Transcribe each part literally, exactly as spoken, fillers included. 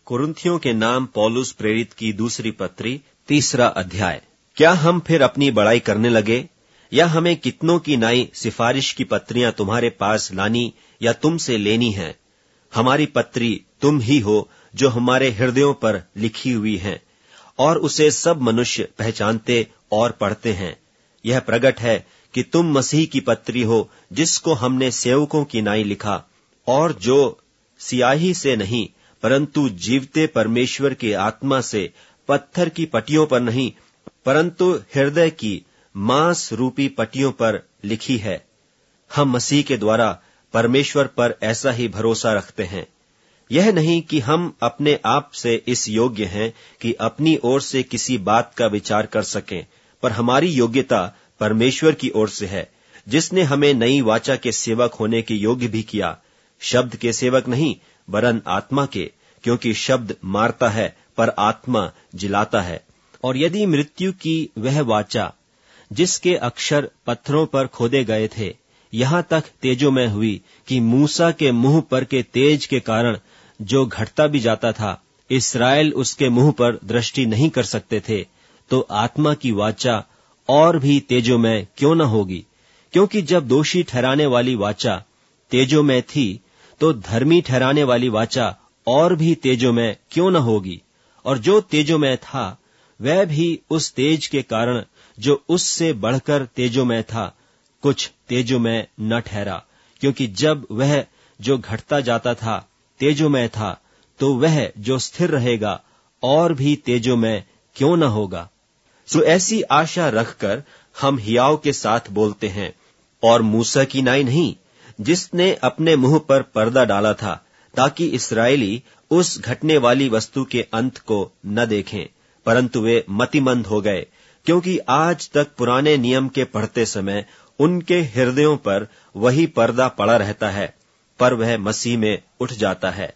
कुरिन्थियों के नाम पौलुस प्रेरित की दूसरी पत्री, तीसरा अध्याय। क्या हम फिर अपनी बड़ाई करने लगे, या हमें कितनों की नाई सिफारिश की पत्रियां तुम्हारे पास लानी या तुमसे लेनी है? हमारी पत्री तुम ही हो जो हमारे हृदयों पर लिखी हुई है, और उसे सब मनुष्य पहचानते और पढ़ते हैं। यह प्रगट है कि तुम मसीह की पत्री हो, जिसको हमने सेवकों की नाई लिखा, और जो सियाही से नहीं परंतु जीवते परमेश्वर के आत्मा से, पत्थर की पटियों पर नहीं परंतु हृदय की मांस रूपी पटियों पर लिखी है। हम मसीह के द्वारा परमेश्वर पर ऐसा ही भरोसा रखते हैं। यह नहीं कि हम अपने आप से इस योग्य हैं कि अपनी ओर से किसी बात का विचार कर सकें, पर हमारी योग्यता परमेश्वर की ओर से है, जिसने हमें नई वाचा के सेवक होने के योग्य भी किया, शब्द के सेवक नहीं वरन आत्मा के, क्योंकि शब्द मारता है पर आत्मा जिलाता है। और यदि मृत्यु की वह वाचा जिसके अक्षर पत्थरों पर खोदे गए थे यहाँ तक तेजोमय हुई कि मूसा के मुंह पर के तेज के कारण जो घटता भी जाता था, इस्राएल उसके मुंह पर दृष्टि नहीं कर सकते थे, तो आत्मा की वाचा और भी तेजोमय क्यों न होगी? क्योंकि जब दोषी ठहराने वाली वाचा तेजोमय थी, तो धर्मी ठहराने वाली वाचा और भी तेजोमय क्यों न होगी? और जो तेजोमय था वह भी उस तेज के कारण जो उससे बढ़कर तेजोमय था कुछ तेजोमय न ठहरा, क्योंकि जब वह जो घटता जाता था तेजोमय था, तो वह जो स्थिर रहेगा और भी तेजोमय क्यों न होगा? सो ऐसी आशा रखकर हम हियाव के साथ बोलते हैं, और मूसा की नाई नहीं, जिसने अपने मुंह पर पर्दा डाला था, ताकि इस्राएली उस घटने वाली वस्तु के अंत को न देखें, परंतु वे मतिमंद हो गए, क्योंकि आज तक पुराने नियम के पढ़ते समय उनके हृदयों पर वही पर्दा पड़ा रहता है, पर वह मसीह में उठ जाता है।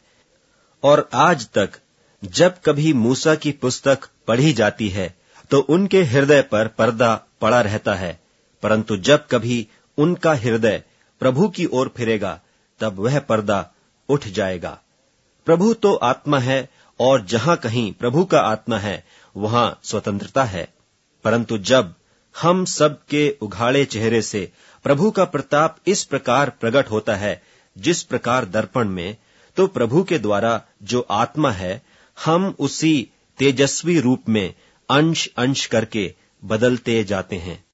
और आज तक जब कभी मूसा की पुस्तक पढ़ी जाती है, तो उनके हृदय पर पर्दा पड़ा रहता है, परंतु जब कभी उनका हृदय प्रभु की ओर फिरेगा, तब वह पर्दा उठ जाएगा। प्रभु तो आत्मा है, और जहां कहीं प्रभु का आत्मा है वहां स्वतंत्रता है। परंतु जब हम सब के उघाड़े चेहरे से प्रभु का प्रताप इस प्रकार प्रकट होता है, जिस प्रकार दर्पण में, तो प्रभु के द्वारा जो आत्मा है, हम उसी तेजस्वी रूप में अंश अंश करके बदलते जाते हैं।